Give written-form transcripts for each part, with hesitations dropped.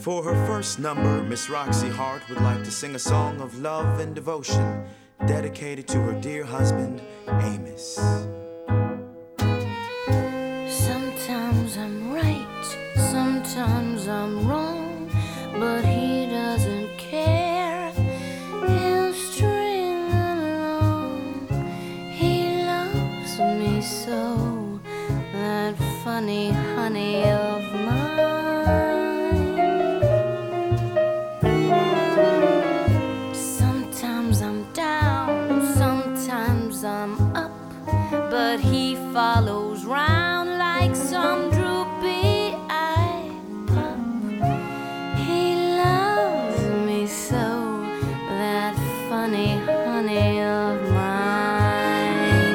For her first number, Miss Roxy Hart would like to sing a song of love and devotion dedicated to her dear husband, Amos. Sometimes I'm right, sometimes I'm wrong, but he doesn't care. He'll string along. He loves me so, that funny honey of mine. Sometimes I'm down, sometimes I'm up, but he follows round like some droopy-eyed pup. He loves me so, that funny honey of mine.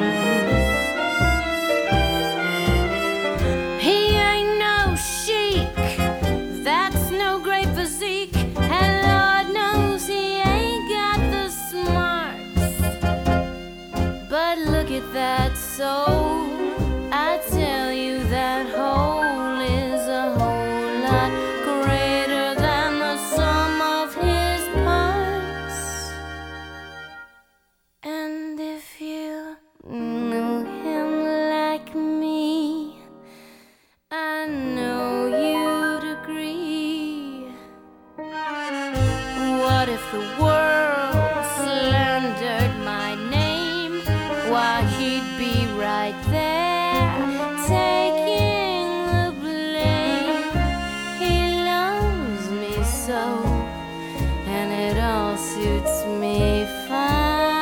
He ain't no chic, that's no great physique, and Lord knows he ain't got the smarts. But look at that soul, I tell you that hole is a whole lot greater than the sum of his parts. And if you knew him like me, I know you'd agree. What if the world slandered my name? Why, he'd be right there, taking the blame. He loves me so, and it all suits me fine.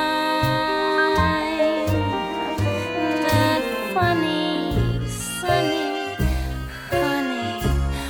That funny, sunny, honey,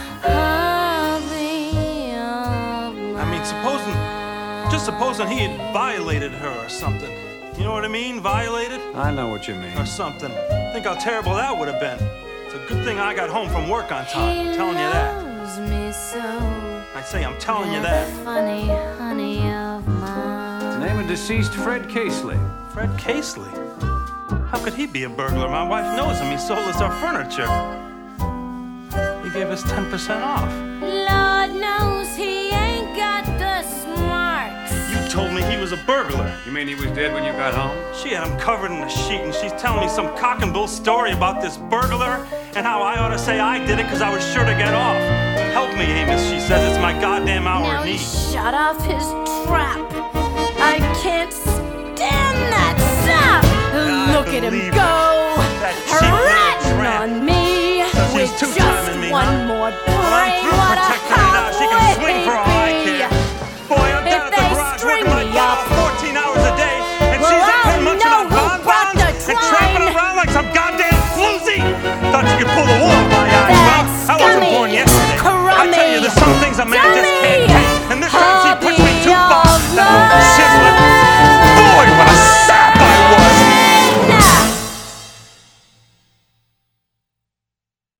hubby of mine. I mean, supposing he had violated her or something. You know what I mean? Violated? I know what you mean. Or something. Think how terrible that would have been. It's a good thing I got home from work on time. I'm telling you that. He loves me so. I say I'm telling you that. Funny honey of mine. Name of deceased Fred Casely. Fred Casely? How could he be a burglar? My wife knows him. He sold us our furniture. He gave us 10% off. Lord knows he ain't got the smarts. You told me he was a burglar. You mean he was dead when you got home? She had him covered in a sheet, and she's telling me some cock and bull story about this burglar and how I ought to say I did it because I was sure to get off. Help me, Amos, she says. It's my goddamn hour Now of he need. shut off his trap. I can't stand that sap. Look at him believe go, That cheap little ratting tramp. on me So she's with two-timing just me, one huh? more Well, I'm through